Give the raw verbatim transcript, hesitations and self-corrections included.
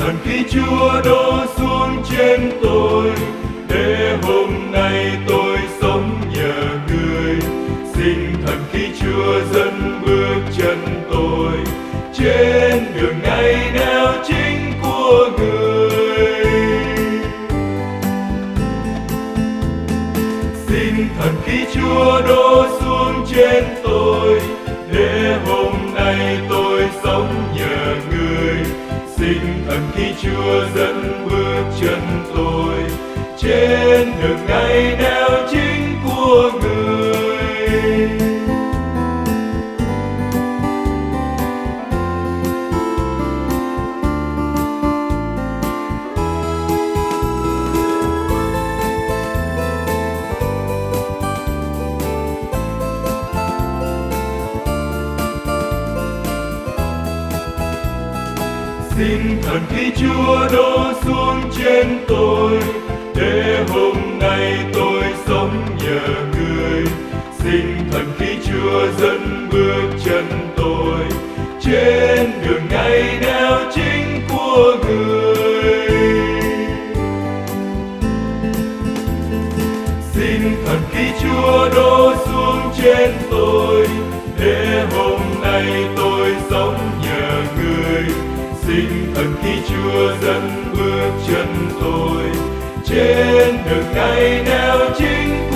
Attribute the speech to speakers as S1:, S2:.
S1: thần khi Chúa đổ xuống trên tôi, để hôm nay tôi sống nhờ người. Xin thần khi Chúa dẫn bước chân tôi trên đường ngày nẻo chính của người. Xin thần khi Chúa đổ xuống trên tôi, để hôm nay tôi sống nhờ người. Xin thần khi Chúa dẫn bước chân tôi trên đường ngày nẻo chính của người. Xin thần khi Chúa đổ xuống trên tôi, để hôm nay tôi sống nhờ người. Xin thần khi Chúa dẫn bước chân tôi trên đường ngày nẻo chính của người. Xin thần khi Chúa đổ xuống trên tôi, để hôm nay tôi sống nhờ người. Xin thần khi Chúa dẫn bước chân tôi trên đường ngày nẻo chính